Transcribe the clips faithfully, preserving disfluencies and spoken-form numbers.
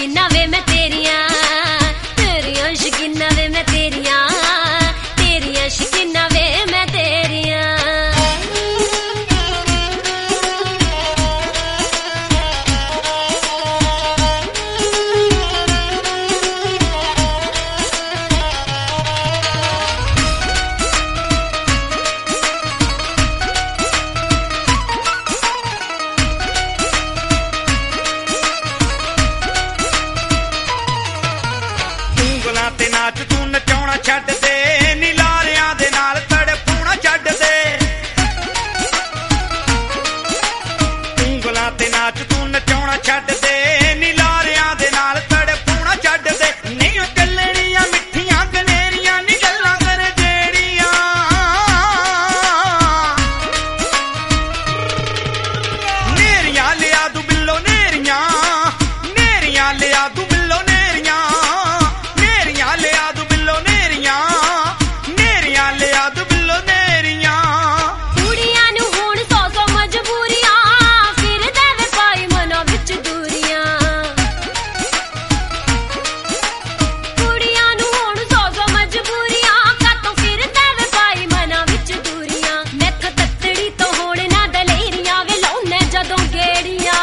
शकीना वे मैं तेरिया तेरिया शकीना वे मैं तेरिया तेरिया शकीना वे मैं तेरिया। ते नाच तू नचाउणा छड्ड दे नी लारियां दे नाल तड़पाउणा छड्ड दे ਉਂਗਲਾਂ ते नाच तू नचाउणा छड्ड दे नी लारियां दे नाल तड़पाउणा छड्ड दे नहीं गल्लड़ियां मिठियां गनेरियां नी गल्लां कर जेड़ियां नेरियां लिया तू बिल्लो नेरियां नेरियां लिया तू बिल्लो नेरियां लिया तू बिल्लो नेरियां नेरियां लिया तू बिल्लो नेरियां। कुड़ियां नू हुण सौ सौ मजबूरियां फिर देवे पाई मना विच दूरियां कुड़ियां नू हुण सौ सौ मजबूरियां कातों फिर देवे पाई मना विच दूरियां मैथ तत्तड़ी तो होण ना दलेरियां वे लाउने जदों गेड़ियां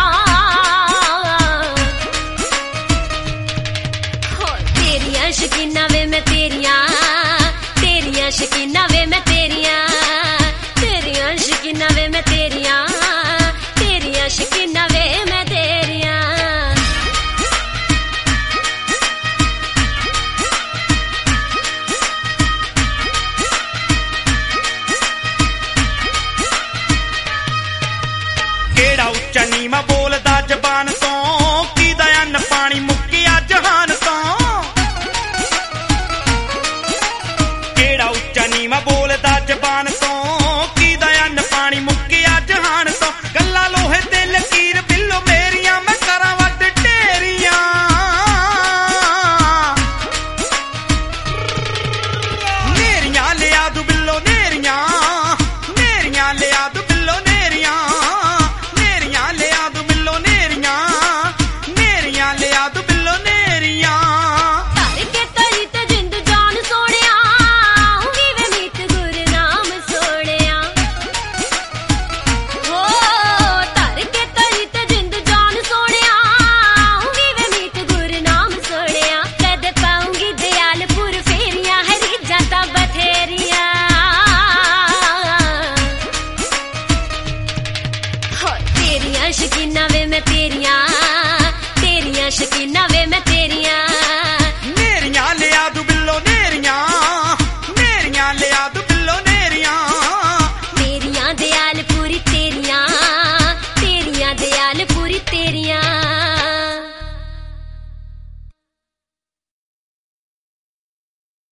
तेरिया शकीना वे मैं तेरिया तेरिया शकीना वे मैं तेरिया तेरिया शकीना वे मैं तेरिया तेरिया शकीना वे मैं तेरिया। केड़ा उच्चा नीमा बोलदा जबान तो की दयान पानी मुक्किया जहान तो नीमा बोलदा जबान तो की दयान पानी मुक्किया जहान तो गल्ला लोहे ते लकीर बिल्लो मेरियां मैं करा वट ढेरियां नेरियां लिया तू बिल्लो नेरियां नेरियां लिया तू बिल्लो नेरियां नेरियां लिया तू बिल्लो नेरियां नेरियां लिया तू बिल्लो नेरियां। शकीना वे मैं तेरिया तेरिया शकीना वे मैं तेरिया